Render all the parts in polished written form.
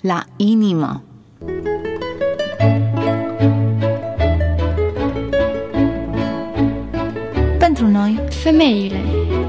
la inimă. Pentru noi, femeile.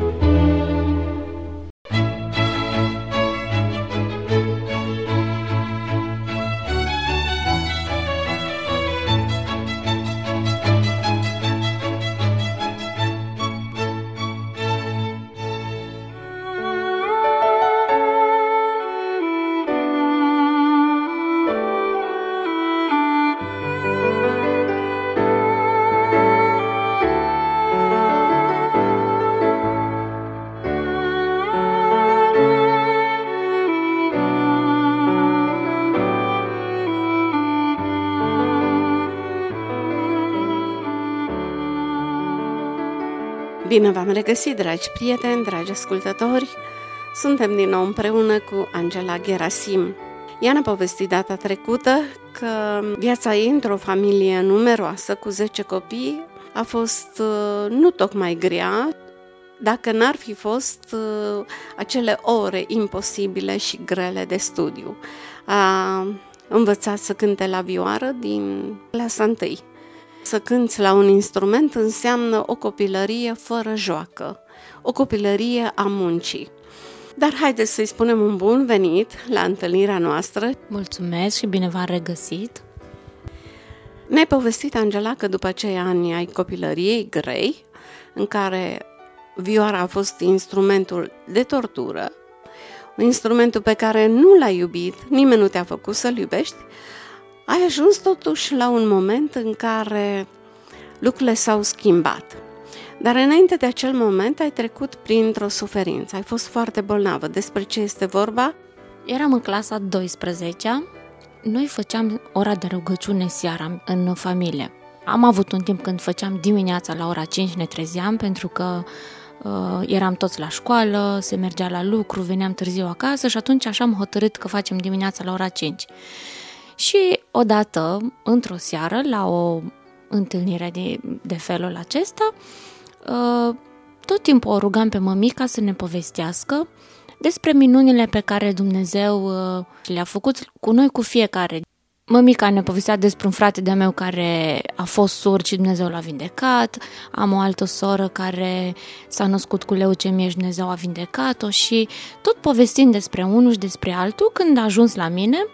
Bine v-am regăsit, dragi prieteni, dragi ascultători! Suntem din nou împreună cu Angela Gerasim. Ea ne-a povestit data trecută că viața ei într-o familie numeroasă cu 10 copii a fost nu tocmai grea, dacă n-ar fi fost acele ore imposibile și grele de studiu. A învățat să cânte la vioară din clasa 1. Să cânți la un instrument înseamnă o copilărie fără joacă, o copilărie a muncii. Dar haideți să-i spunem un bun venit la întâlnirea noastră. Mulțumesc și bine v-am regăsit. Ne-ai povestit, Angela, că după acei ani ai copilăriei grei, în care vioara a fost instrumentul de tortură, instrumentul pe care nu l-ai iubit, nimeni nu te-a făcut să-l iubești, ai ajuns totuși la un moment în care lucrurile s-au schimbat. Dar înainte de acel moment ai trecut printr-o suferință, ai fost foarte bolnavă. Despre ce este vorba? Eram în clasa 12-a, noi făceam ora de rugăciune seara în familie. Am avut un timp când făceam dimineața la ora 5, ne trezeam pentru că eram toți la școală, se mergea la lucru, veneam târziu acasă și atunci așa am hotărât că facem dimineața la ora 5. Și odată, într-o seară, la o întâlnire de felul acesta, tot timpul o rugam pe mămica să ne povestească despre minunile pe care Dumnezeu le-a făcut cu noi, cu fiecare. Mămica ne povestea despre un frate de-a meu care a fost surd și Dumnezeu l-a vindecat, am o altă soră care s-a născut cu leucemie și Dumnezeu a vindecat-o și tot povestind despre unul și despre altul, când a ajuns la mine,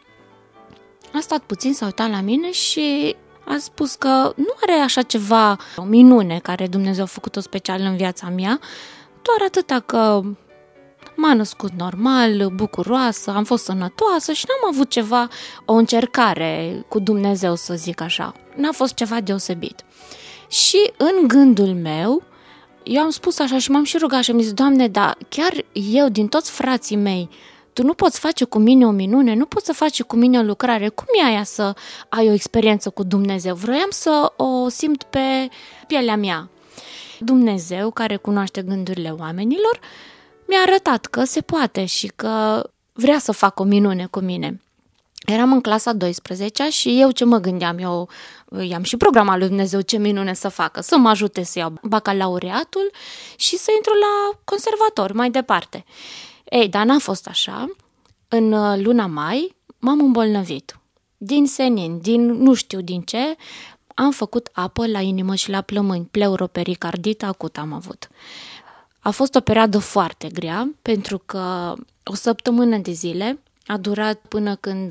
a stat puțin, s-a uitat la mine și a spus că nu are așa ceva, o minune care Dumnezeu a făcut-o special în viața mea, doar atâta că m-a născut normal, bucuroasă, am fost sănătoasă și n-am avut ceva, o încercare cu Dumnezeu, să zic așa. N-a fost ceva deosebit. Și în gândul meu, eu am spus așa și m-am și rugat și am zis, Doamne, dar chiar eu, din toți frații mei, Tu nu poți face cu mine o minune, nu poți să faci cu mine o lucrare. Cum e aia să ai o experiență cu Dumnezeu? Vroiam să o simt pe pielea mea. Dumnezeu, care cunoaște gândurile oamenilor, mi-a arătat că se poate și că vrea să facă o minune cu mine. Eram în clasa 12-a și eu ce mă gândeam? Eu i-am și programat lui Dumnezeu ce minune să facă, să mă ajute să iau bacalaureatul și să intru la conservator mai departe. Ei, dar n-a fost așa. În luna mai m-am îmbolnăvit. Din senin, din nu știu din ce, am făcut apă la inimă și la plămâni, pleuropericardită acută am avut. A fost o perioadă foarte grea, pentru că o săptămână de zile a durat până când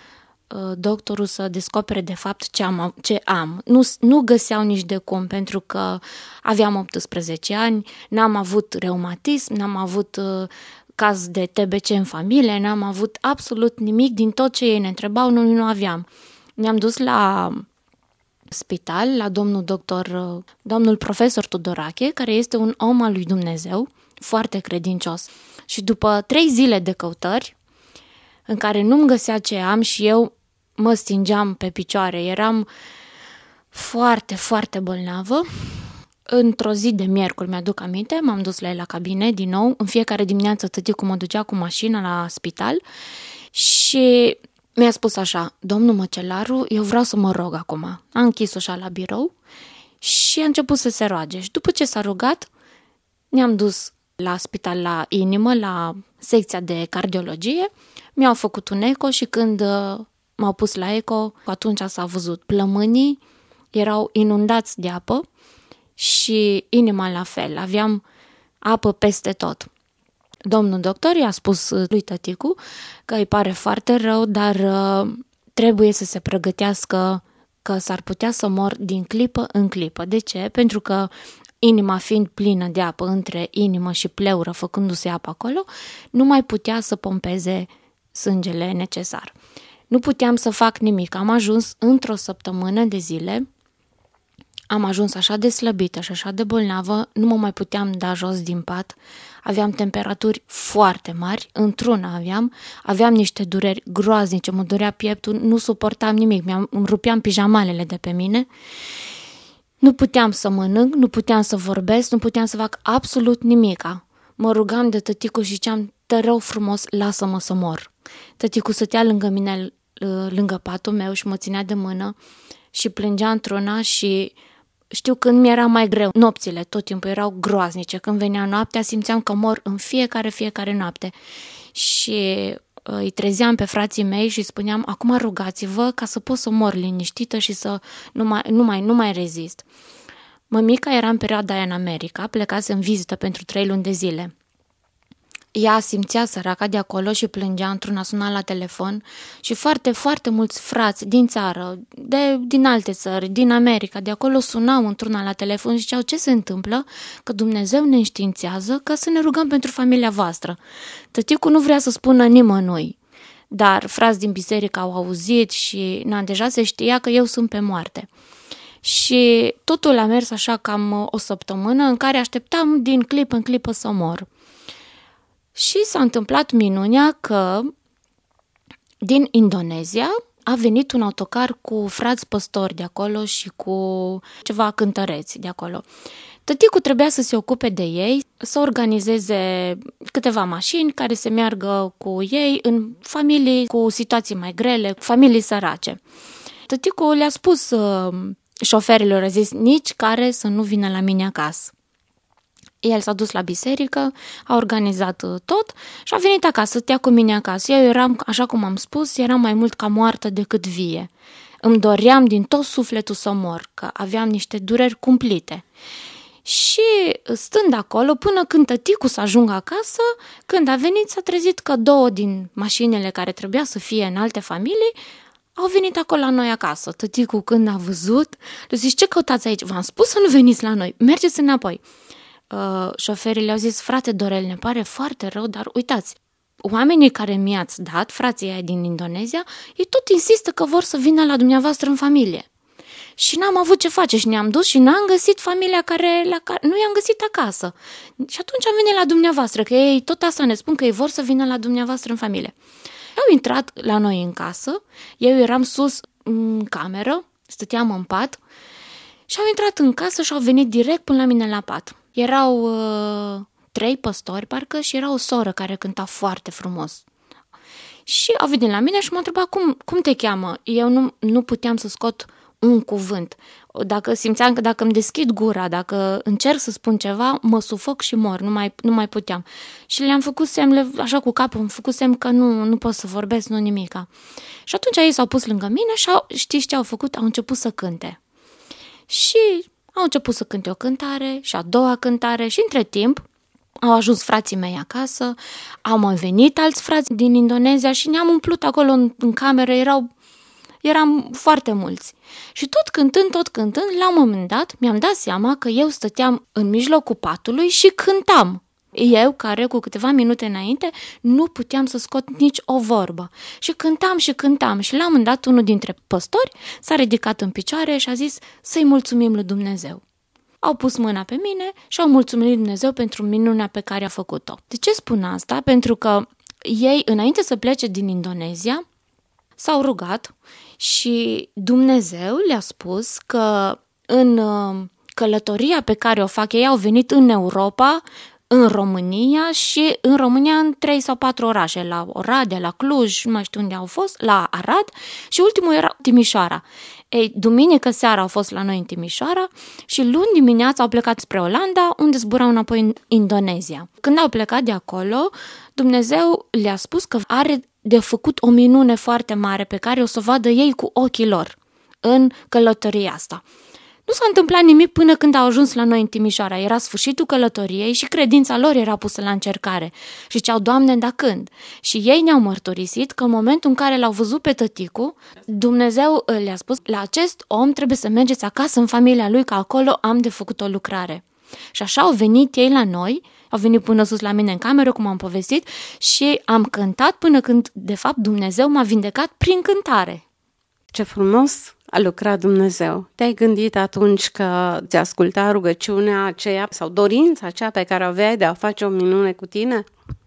doctorul să descopere de fapt ce am. Nu găseau nici de cum, pentru că aveam 18 ani, n-am avut reumatism, n-am avut caz de TBC în familie, n-am avut absolut nimic din tot ce ei ne întrebau, noi nu aveam. Ne-am dus la spital, la domnul profesor Tudorache, care este un om al lui Dumnezeu, foarte credincios. Și după 3 zile de căutări, în care nu-mi găsea ce am și eu mă stingeam pe picioare, eram foarte, foarte bolnavă. Într-o zi de miercuri, mi-aduc aminte, m-am dus la el la cabinet din nou, în fiecare dimineață tăticul mă ducea cu mașina la spital și mi-a spus așa, domnul Măcelaru, eu vreau să mă rog acum. A închis ușa la birou și a început să se roage. Și după ce s-a rugat, ne-am dus la spital la inimă, la secția de cardiologie. Mi-au făcut un eco și când m-au pus la eco, atunci s-a văzut plămânii, erau inundați de apă și inima la fel, aveam apă peste tot. Domnul doctor i-a spus lui tăticu că îi pare foarte rău, dar trebuie să se pregătească că s-ar putea să mor din clipă în clipă. De ce? Pentru că inima fiind plină de apă între inimă și pleură, făcându-se apă acolo, nu mai putea să pompeze sângele necesar. Nu puteam să fac nimic. Am ajuns într-o săptămână de zile, am ajuns așa de slăbită și așa de bolnavă, nu mă mai puteam da jos din pat, aveam temperaturi foarte mari, într-una aveam niște dureri groaznice, mă durea pieptul, nu suportam nimic, îmi rupeam pijamalele de pe mine, nu puteam să mănânc, nu puteam să vorbesc, nu puteam să fac absolut nimica. Mă rugam de tăticu și ziceam, te rău frumos, lasă-mă să mor. Tăticu stătea lângă mine, lângă patul meu și mă ținea de mână și plângea într-una și știu când mi-era mai greu. Nopțile tot timpul erau groaznice. Când venea noaptea simțeam că mor în fiecare noapte. Și îi trezeam pe frații mei și spuneam, acum rugați-vă ca să pot să mor liniștită și să nu mai rezist. Mămica era în perioada aia în America, plecase în vizită pentru 3 luni de zile. Ea simțea săraca de acolo și plângea, într-una suna la telefon și foarte, foarte mulți frați din țară, din alte țări, din America, de acolo sunau într-una la telefon și ziceau ce se întâmplă, că Dumnezeu ne înștiințează că să ne rugăm pentru familia voastră. Tăticul nu vrea să spună nimănui, dar frați din biserică au auzit și deja se știa că eu sunt pe moarte. Și totul a mers așa cam o săptămână în care așteptam din clipă în clipă să mor. Și s-a întâmplat minunea că din Indonezia a venit un autocar cu frați păstori de acolo și cu ceva cântăreți de acolo. Tăticul trebuia să se ocupe de ei, să organizeze câteva mașini care să meargă cu ei în familii cu situații mai grele, familii sărace. Tăticul le-a spus șoferilor, a zis, nici care să nu vină la mine acasă. El s-a dus la biserică, a organizat tot și a venit acasă, stătea cu mine acasă. Eu eram, așa cum am spus, eram mai mult ca moartă decât vie. Îmi doream din tot sufletul să mor, că aveam niște dureri cumplite. Și stând acolo, până când tăticul să ajungă acasă, când a venit, s-a trezit că 2 din mașinile care trebuia să fie în alte familii au venit acolo la noi acasă. Tăticul, când a văzut, le zice, ce căutați aici? V-am spus să nu veniți la noi, mergeți înapoi. Șoferii le-au zis, frate Dorel, ne pare foarte rău, dar uitați, oamenii care mi-ați dat, frații ai din Indonezia, ei tot insistă că vor să vină la dumneavoastră în familie. Și n-am avut ce face și ne-am dus și n-am găsit familia la care nu i-am găsit acasă. Și atunci am venit la dumneavoastră, că ei tot asta ne spun că ei vor să vină la dumneavoastră în familie. Au intrat la noi în casă, eu eram sus în cameră, stăteam în pat și au intrat în casă și au venit direct până la mine la pat. Erau 3 păstori, parcă, și era o soră care cânta foarte frumos. Și au venit la mine și m-a întrebat cum te cheamă. Eu nu puteam să scot un cuvânt. Dacă simțeam că dacă îmi deschid gura, dacă încerc să spun ceva, mă sufoc și mor, nu mai puteam. Și le-am făcut semn, așa cu capul, am făcut semn că nu pot să vorbesc, nu nimica. Și atunci ei s-au pus lângă mine și știți ce au făcut? Au început să cânte. Și au început să cânte o cântare și a doua cântare și între timp au ajuns frații mei acasă, au mai venit alți frați din Indonezia și ne-am umplut acolo în cameră, eram foarte mulți. Și tot cântând, la un moment dat mi-am dat seama că eu stăteam în mijlocul patului și cântam. Eu, care cu câteva minute înainte nu puteam să scot nici o vorbă. Și cântam și la un moment dat unul dintre păstori s-a ridicat în picioare și a zis să-i mulțumim lui Dumnezeu. Au pus mâna pe mine și au mulțumit lui Dumnezeu pentru minunea pe care a făcut-o. De ce spun asta? Pentru că ei, înainte să plece din Indonezia, s-au rugat și Dumnezeu le-a spus că în călătoria pe care o fac, ei au venit în Europa în România și în România în 3 sau 4 orașe, la Oradea, la Cluj, nu mai știu unde au fost, la Arad și ultimul era Timișoara. Ei, duminică seara au fost la noi în Timișoara și luni dimineața au plecat spre Olanda, unde zburau înapoi în Indonezia. Când au plecat de acolo, Dumnezeu le-a spus că are de făcut o minune foarte mare pe care o să o vadă ei cu ochii lor în călătoria asta. Nu s-a întâmplat nimic până când au ajuns la noi în Timișoara. Era sfârșitul călătoriei și credința lor era pusă la încercare. Și ziceau, Doamne, da când? Și ei ne-au mărturisit că în momentul în care l-au văzut pe tăticu, Dumnezeu le-a spus, la acest om trebuie să mergeți acasă în familia lui, că acolo am de făcut o lucrare. Și așa au venit ei la noi, au venit până sus la mine în cameră, cum am povestit, și am cântat până când, de fapt, Dumnezeu m-a vindecat prin cântare. Ce frumos a lucrat Dumnezeu. Te-ai gândit atunci că ți-a ascultat rugăciunea aceea sau dorința aceea pe care aveai de a face o minune cu tine?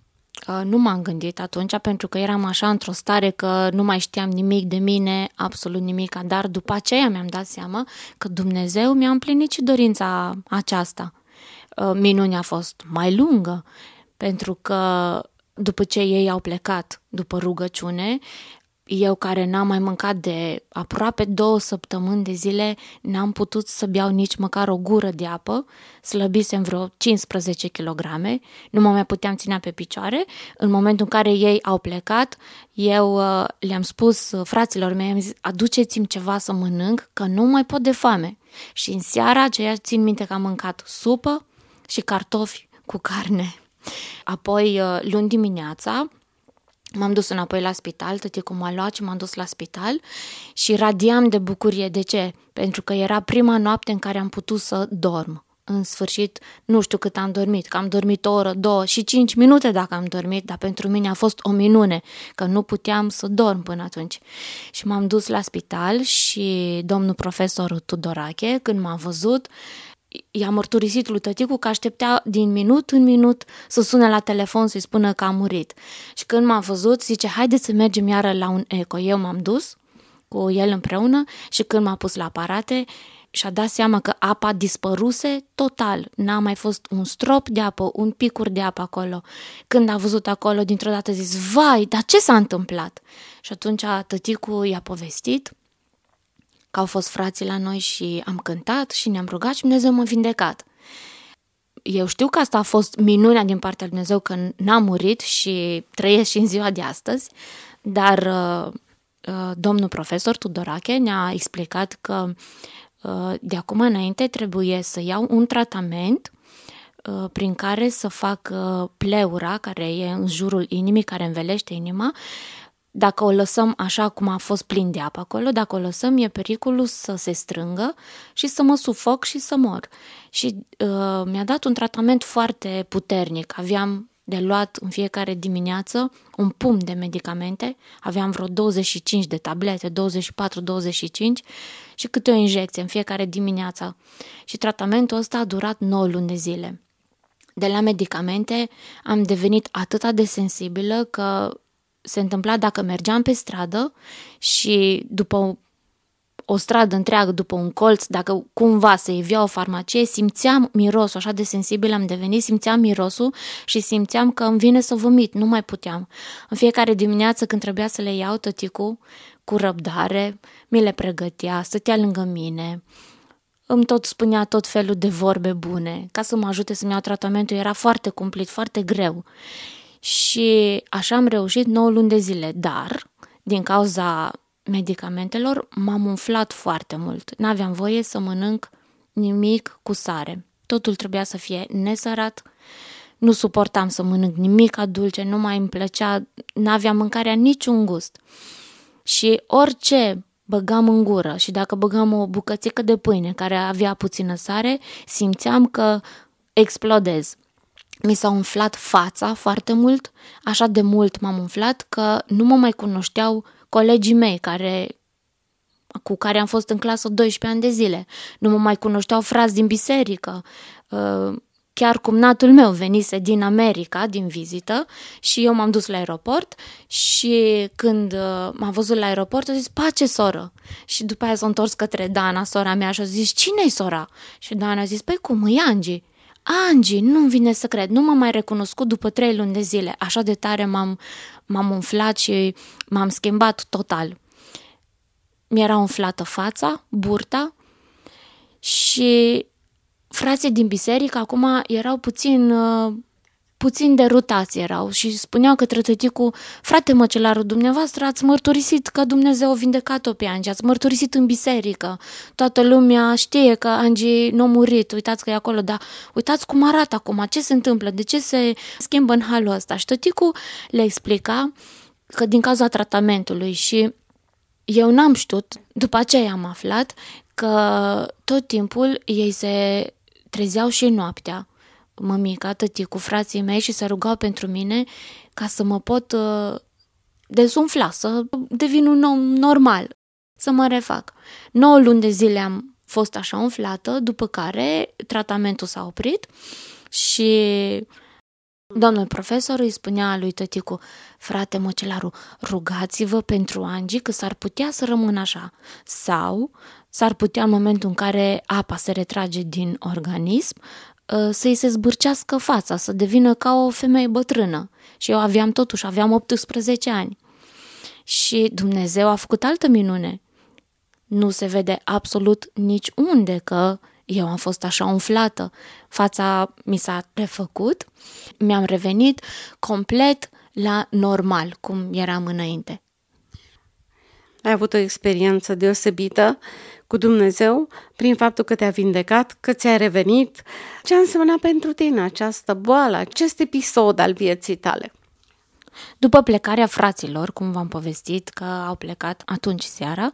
Nu m-am gândit atunci, pentru că eram așa într-o stare că nu mai știam nimic de mine, absolut nimic, dar după aceea mi-am dat seama că Dumnezeu mi-a împlinit și dorința aceasta. Minunea a fost mai lungă, pentru că după ce ei au plecat, după rugăciune, eu care n-am mai mâncat de aproape 2 săptămâni de zile, n-am putut să beau nici măcar o gură de apă, slăbisem vreo 15 kg, nu mă mai puteam ține pe picioare. În momentul în care ei au plecat, eu le-am spus fraților mei, am zis, aduceți-mi ceva să mănânc, că nu mai pot de foame. Și în seara aceea țin minte că am mâncat supă și cartofi cu carne. Apoi, luni dimineața, m-am dus înapoi la spital, tăticul m-a luat și m-am dus la spital și radiam de bucurie. De ce? Pentru că era prima noapte în care am putut să dorm. În sfârșit, nu știu cât am dormit, că am dormit o oră, 2 și 5 minute dacă am dormit, dar pentru mine a fost o minune, că nu puteam să dorm până atunci. Și m-am dus la spital și domnul profesor Tudorache, când m-a văzut, i-a mărturisit lui tăticu că așteptea din minut în minut să sune la telefon să-i spună că a murit. Și când m-a văzut, zice, haideți să mergem iară la un eco. Eu m-am dus cu el împreună și când m-a pus la aparate, și-a dat seama că apa dispăruse total. N-a mai fost un strop de apă, un picur de apă acolo. Când a văzut acolo, dintr-o dată a zis, vai, dar ce s-a întâmplat? Și atunci tăticu i-a povestit că au fost frații la noi și am cântat și ne-am rugat și Dumnezeu m-a vindecat. Eu știu că asta a fost minunea din partea lui Dumnezeu, că n-am murit și trăiesc și în ziua de astăzi, dar domnul profesor Tudorache ne-a explicat că de acum înainte trebuie să iau un tratament prin care să fac pleura care e în jurul inimii, care învelește inima. Dacă o lăsăm așa cum a fost plin de apă acolo, dacă o lăsăm, e pericolul să se strângă și să mă sufoc și să mor. Și mi-a dat un tratament foarte puternic. Aveam de luat în fiecare dimineață un pumn de medicamente, aveam vreo 25 de tablete, 24-25 și câte o injecție în fiecare dimineață. Și tratamentul ăsta a durat 9 luni de zile. De la medicamente am devenit atât de sensibilă că se întâmpla dacă mergeam pe stradă și după o stradă întreagă, după un colț, dacă cumva se ivia o farmacie, simțeam mirosul, așa de sensibil am devenit, simțeam mirosul și simțeam că îmi vine să vomit, nu mai puteam. În fiecare dimineață când trebuia să le iau, tăticu, cu răbdare, mi le pregătea, stătea lângă mine, îmi tot spunea tot felul de vorbe bune, ca să mă ajute să-mi iau tratamentul, era foarte cumplit, foarte greu. Și așa am reușit 9 luni de zile, dar din cauza medicamentelor m-am umflat foarte mult. N-aveam voie să mănânc nimic cu sare. Totul trebuia să fie nesărat, nu suportam să mănânc nimic dulce, nu mai îmi plăcea, n-aveam mâncarea niciun gust. Și orice băgam în gură și dacă băgam o bucățică de pâine care avea puțină sare, simțeam că explodez. Mi s-a umflat fața foarte mult, așa de mult m-am umflat că nu mă mai cunoșteau colegii mei cu care am fost în clasă 12 ani de zile. Nu mă mai cunoșteau frați din biserică. Chiar cumnatul meu venise din America, din vizită, și eu m-am dus la aeroport și când m-a văzut la aeroport a zis, pace, soră. Și după aia s-a întors către Dana, sora mea, și a zis, cine-i sora? Și Dana a zis, păi cum, e Angie. Angie, nu-mi vine să cred, nu m-am mai recunoscut după 3 luni de zile. Așa de tare m-am umflat și m-am schimbat total. Mi-era umflată fața, burta și frații din biserică acum erau puțin derutați erau și spuneau către tăticul: frate măcelaru, dumneavoastră ați mărturisit că Dumnezeu a vindecat-o pe Angie, ați mărturisit în biserică, toată lumea știe că Angie n-a murit, uitați că e acolo, dar uitați cum arată acum, ce se întâmplă, de ce se schimbă în halul ăsta. Și tăticul le explica că din cauza tratamentului și eu n-am știut, după aceea am aflat că tot timpul ei se trezeau și noaptea, mămica, tăticul, frații mei, și se rugau pentru mine ca să mă pot dezumfla, să devin un om normal, să mă refac. 9 luni de zile am fost așa umflată, după care tratamentul s-a oprit și domnul profesor îi spunea lui tăticu: frate măcelaru, rugați-vă pentru Angie că s-ar putea să rămână așa sau s-ar putea în momentul în care apa se retrage din organism să-i se zbârcească fața, să devină ca o femeie bătrână. Și eu aveam 18 ani. Și Dumnezeu a făcut altă minune. Nu se vede absolut niciunde că eu am fost așa umflată. Fața mi s-a refăcut, mi-am revenit complet la normal, cum eram înainte. Ai avut o experiență deosebită cu Dumnezeu prin faptul că te-a vindecat, că ți-a revenit. Ce a însemnat pentru tine această boală, acest episod al vieții tale? După plecarea fraților, cum v-am povestit că au plecat atunci seara,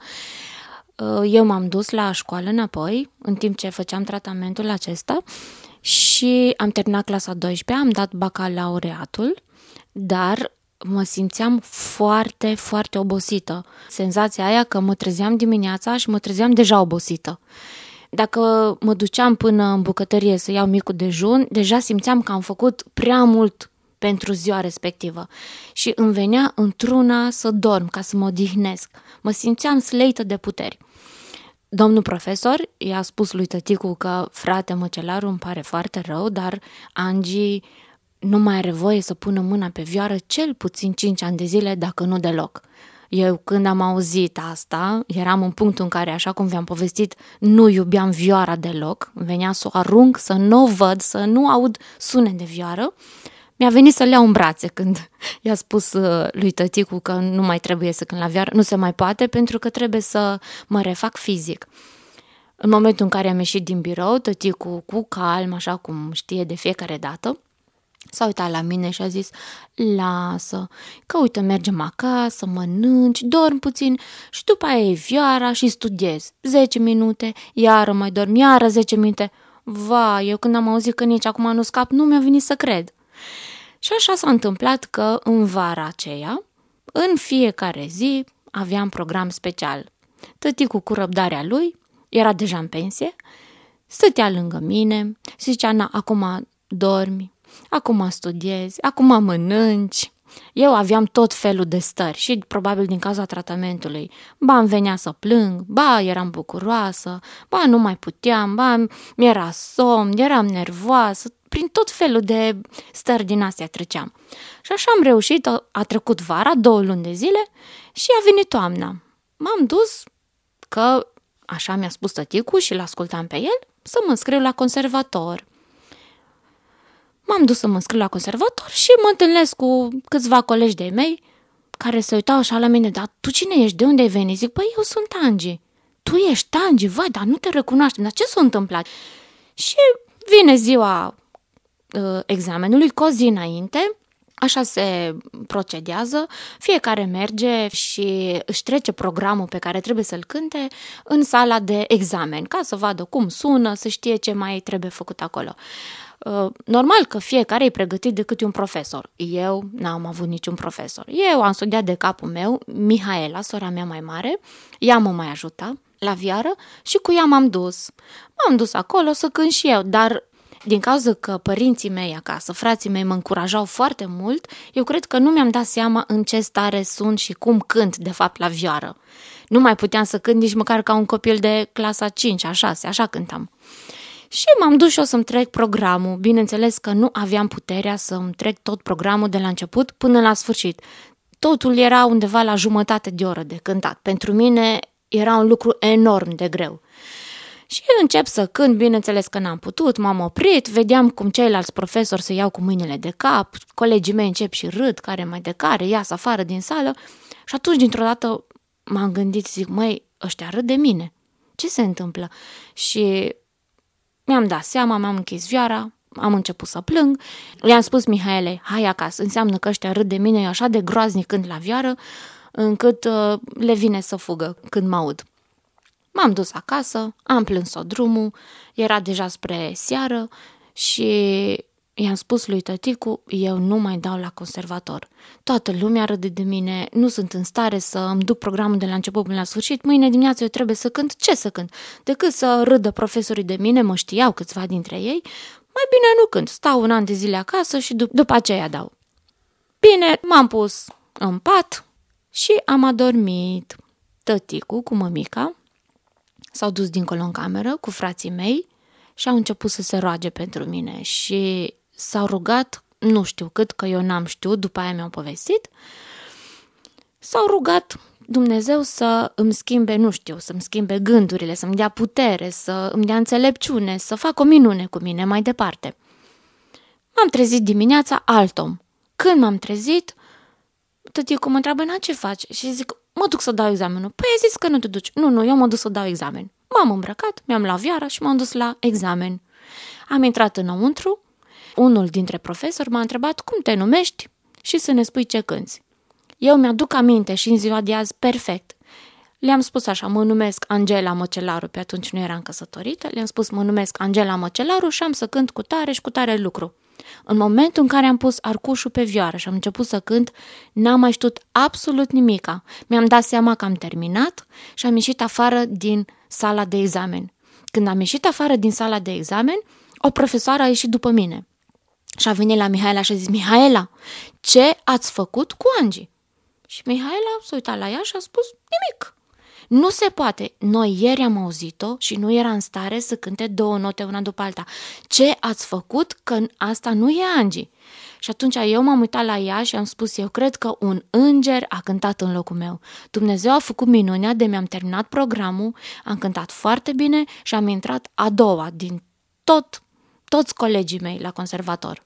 eu m-am dus la școală înapoi, în timp ce făceam tratamentul acesta, și am terminat clasa 12, am dat bacalaureatul, dar mă simțeam foarte, foarte obosită. Senzația aia că mă trezeam dimineața și mă trezeam deja obosită. Dacă mă duceam până în bucătărie să iau micul dejun, deja simțeam că am făcut prea mult pentru ziua respectivă și îmi venea într-una să dorm, ca să mă odihnesc. Mă simțeam sleită de puteri. Domnul profesor i-a spus lui tăticu că: frate măcelaru, îmi pare foarte rău, dar Angie nu mai are voie să pună mâna pe vioară cel puțin 5 ani de zile, dacă nu deloc. Eu, când am auzit asta, eram în punctul în care, așa cum v-am povestit, nu iubeam vioara deloc. Venea să o arunc, să nu o văd, să nu aud sunet de vioară. Mi-a venit să le iau în brațe când i-a spus lui tăticu că nu mai trebuie să cânt la vioară. Nu se mai poate, pentru că trebuie să mă refac fizic. În momentul în care am ieșit din birou, tăticu, cu calm, așa cum știe de fiecare dată, s-a uitat la mine și a zis: lasă, că uite, mergem acasă, mănânci, dormi puțin și după aia e vioara și studiezi. 10 minute, iară mai dorm, iară 10 minute. Vai, eu când am auzit că nici acum nu scap, nu mi-a venit să cred. Și așa s-a întâmplat că în vara aceea, în fiecare zi, aveam program special. Tăticul, cu răbdarea lui, era deja în pensie, stătea lângă mine și zicea: na, acum dormi, acum studiezi, acum mănânci. Eu aveam tot felul de stări și probabil din cauza tratamentului. Ba îmi venea să plâng, ba eram bucuroasă, ba nu mai puteam, ba mi-era somn, eram nervoasă, prin tot felul de stări din astea treceam. Și așa am reușit, a trecut vara, 2 luni de zile și a venit toamna. M-am dus, că așa mi-a spus tăticul și l-ascultam pe el, să mă înscriu la conservator. M-am dus să mă înscriu la conservator și mă întâlnesc cu câțiva colegi de-ai mei care se uitau așa la mine: dar tu cine ești? De unde ai venit? Zic: păi eu sunt Angie. Tu ești Angie? Vai, dar nu te recunoaștem, dar ce s-a întâmplat? Și vine ziua examenului, cu o zi înainte, așa se procedează, fiecare merge și își trece programul pe care trebuie să-l cânte în sala de examen, ca să vadă cum sună, să știe ce mai trebuie făcut acolo. Normal că fiecare e pregătit de câte un profesor. Eu n-am avut niciun profesor. Eu am studiat de capul meu, Mihaela, sora mea mai mare, ea mă mai ajuta la vioară și cu ea m-am dus. M-am dus acolo să cânt și eu, dar din cauza că părinții mei acasă, frații mei, mă încurajau foarte mult, eu cred că nu mi-am dat seama în ce stare sunt și cum cânt de fapt la vioară. Nu mai puteam să cânt nici măcar ca un copil de clasa 5, a 6, așa cântam. Și m-am dus și eu să-mi trec programul. Bineînțeles că nu aveam puterea să-mi trec tot programul de la început până la sfârșit. Totul era undeva la jumătate de oră de cântat. Pentru mine era un lucru enorm de greu. Și încep să cânt, bineînțeles că n-am putut, m-am oprit, vedeam cum ceilalți profesori se iau cu mâinile de cap, colegii mei încep și râd, care mai de care, ias afară din sală și atunci dintr-o dată m-am gândit, zic, măi, ăștia râd de mine, ce se întâmplă? Și mi-am dat seama, mi-am închis vioara, am început să plâng, i-am spus Mihaelei, hai acasă, înseamnă că ăștia râd de mine, eu așa de groaznic cânt la vioară, încât le vine să fugă când mă aud. M-am dus acasă, am plâns-o drumul, era deja spre seară și i-am spus lui tăticu, eu nu mai dau la conservator. Toată lumea râde de mine, nu sunt în stare să îmi duc programul de la început până la sfârșit, mâine dimineață eu trebuie să cânt, ce să cânt? Decât să râdă profesorii de mine, mă știau câțiva dintre ei, mai bine nu cânt, stau un an de zile acasă și după aceea dau. Bine, m-am pus în pat și am adormit. Tăticu cu mămica s-au dus dincolo în cameră cu frații mei și au început să se roage pentru mine și s-au rugat, nu știu cât, că eu n-am știut, după aia mi-au povestit, s-au rugat Dumnezeu să îmi schimbe, nu știu, să-mi schimbe gândurile, să-mi dea putere, să îmi dea înțelepciune, să fac o minune cu mine mai departe. M-am trezit dimineața alt om. Când m-am trezit, tăticu mă întreabă, na, ce faci? Și zic, mă duc să dau examenul. Păi ai zis că nu te duci. Nu, eu mă duc să dau examen. M-am îmbrăcat, mi-am luat vioara și m-am dus la examen. Am intrat înăuntru, unul dintre profesori m-a întrebat cum te numești și să ne spui ce cânți. Eu mi-aduc aminte și în ziua de azi perfect. Le-am spus așa, mă numesc Angela Măcelaru, pe atunci nu eram căsătorită, le-am spus mă numesc Angela Măcelaru și am să cânt cu tare și cu tare lucru. În momentul în care am pus arcușul pe vioară și am început să cânt, n-am mai știut absolut nimica. Mi-am dat seama că am terminat și am ieșit afară din sala de examen. Când am ieșit afară din sala de examen, o profesoară a ieșit după mine și a venit la Mihaela și a zis, Mihaela, ce ați făcut cu Angie? Și Mihaela s-a uitat la ea și a spus, nimic. Nu se poate. Noi ieri am auzit-o și nu era în stare să cânte 2 note una după alta. Ce ați făcut? Că asta nu e Angie. Și atunci eu m-am uitat la ea și am spus, eu cred că un înger a cântat în locul meu. Dumnezeu a făcut minunea de mi-am terminat programul, am cântat foarte bine și am intrat a doua din toți colegii mei la conservator.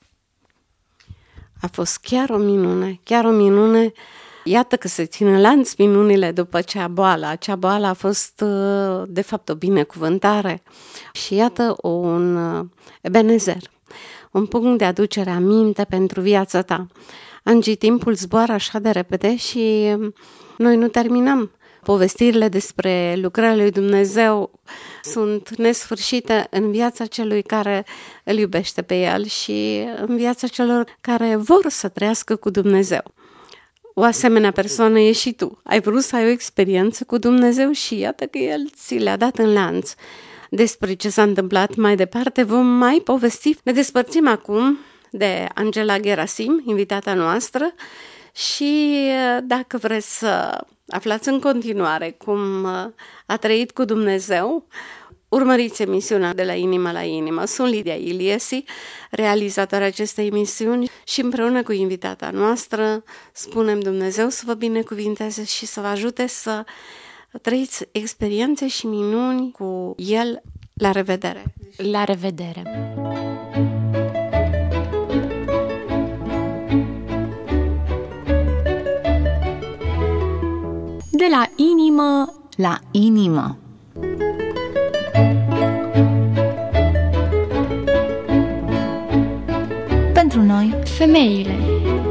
A fost chiar o minune. Iată că se țin în lanț minunile după acea boală. Acea boală a fost, de fapt, o binecuvântare. Și iată un Ebenezer, un punct de aducere aminte pentru viața ta. Angie, timpul zboară așa de repede și noi nu terminăm. Povestirile despre lucrările lui Dumnezeu sunt nesfârșite în viața celui care îl iubește pe el și în viața celor care vor să trăiască cu Dumnezeu. O asemenea persoană e și tu. Ai vrut să ai o experiență cu Dumnezeu și iată că El ți le-a dat în lanț. Despre ce s-a întâmplat mai departe vom mai povesti. Ne despărțim acum de Angela Gerasim, invitata noastră, și dacă vreți să aflați în continuare cum a trăit cu Dumnezeu, urmăriți emisiunea De la inimă la inimă. Sunt Lidia Iliesi, realizatoarea acestei emisiuni și împreună cu invitata noastră spunem Dumnezeu să vă binecuvinteze și să vă ajute să trăiți experiențe și minuni cu El. La revedere! La revedere! De la inimă la inimă. Pentru noi, femeile.